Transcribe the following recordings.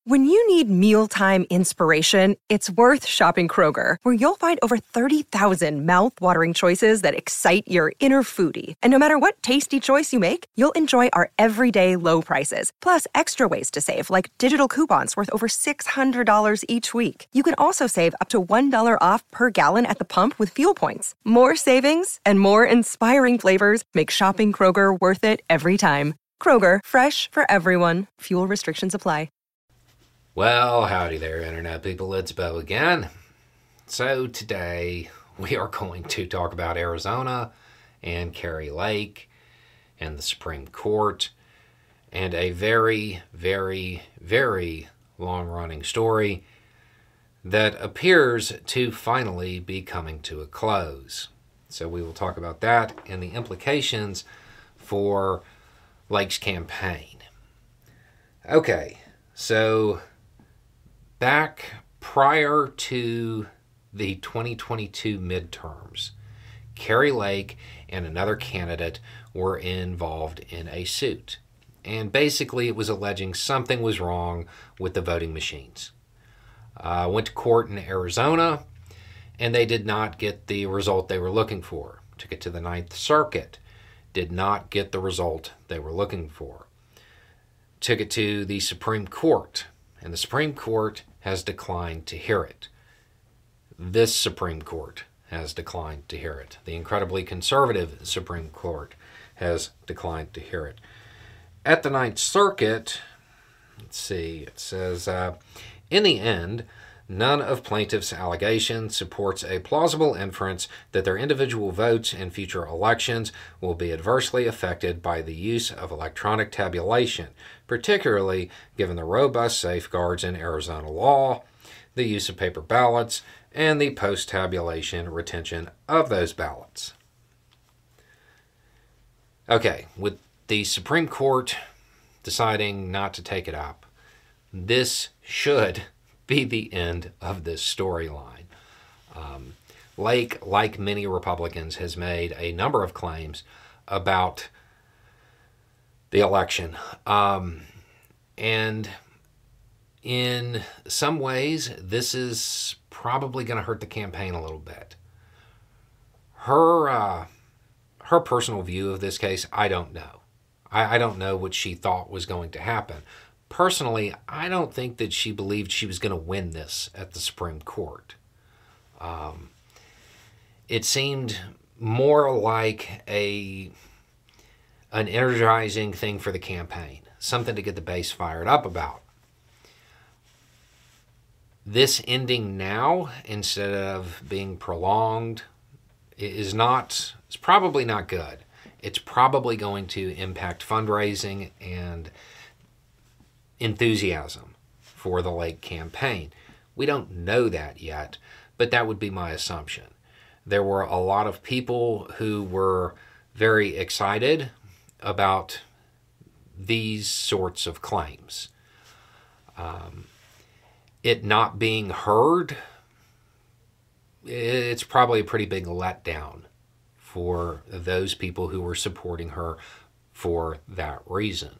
When you need mealtime inspiration, it's worth shopping Kroger, where you'll find over 30,000 mouth-watering choices that excite your inner foodie. And no matter what tasty choice you make, you'll enjoy our everyday low prices, plus extra ways to save, like digital coupons worth over $600 each week. You can also save up to $1 off per gallon at the pump with fuel points. More savings and more inspiring flavors make shopping Kroger worth it every time. Kroger, fresh for everyone. Fuel restrictions apply. Well, howdy there, Internet people. It's Bo again. So today we are going to talk about Arizona and Kari Lake and the Supreme Court and a very, very, very long-running story that appears to finally be coming to a close. So we will talk about that and the implications for Lake's campaign. Okay, so back prior to the 2022 midterms, Kari Lake and another candidate were involved in a suit. And basically it was alleging something was wrong with the voting machines. Went to court in Arizona, and they did not get the result they were looking for. Took it to the Ninth Circuit. Did not get the result they were looking for. Took it to the Supreme Court, and the Supreme Court has declined to hear it. This Supreme Court has declined to hear it. The incredibly conservative Supreme Court has declined to hear it. At the Ninth Circuit, let's see, it says, in the end, none of plaintiffs' allegations supports a plausible inference that their individual votes in future elections will be adversely affected by the use of electronic tabulation, particularly given the robust safeguards in Arizona law, the use of paper ballots, and the post-tabulation retention of those ballots. Okay, with the Supreme Court deciding not to take it up, this should be the end of this storyline. Lake, like many Republicans, has made a number of claims about the election. And in some ways, this is probably going to hurt the campaign a little bit. Her personal view of this case, I don't know. I don't know what she thought was going to happen. Personally, I don't think that she believed she was going to win this at the Supreme Court. It seemed more like an energizing thing for the campaign, something to get the base fired up about. This ending now, instead of being prolonged, it's probably not good. It's probably going to impact fundraising and enthusiasm for the Lake campaign. We don't know that yet, but that would be my assumption. There were a lot of people who were very excited about these sorts of claims. It not being heard, it's probably a pretty big letdown for those people who were supporting her for that reason.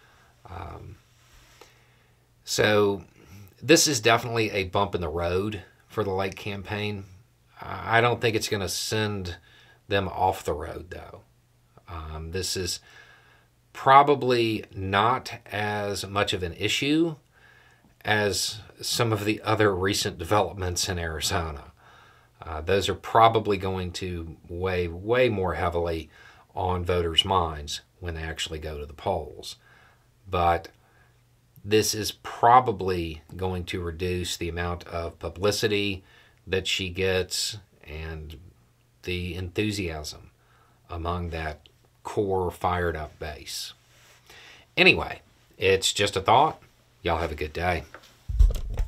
So this is definitely a bump in the road for the Lake campaign. I don't think it's going to send them off the road, though. This is probably not as much of an issue as some of the other recent developments in Arizona. Those are probably going to weigh way more heavily on voters' minds when they actually go to the polls. But this is probably going to reduce the amount of publicity that she gets and the enthusiasm among that core fired up base. Anyway, it's just a thought. Y'all have a good day.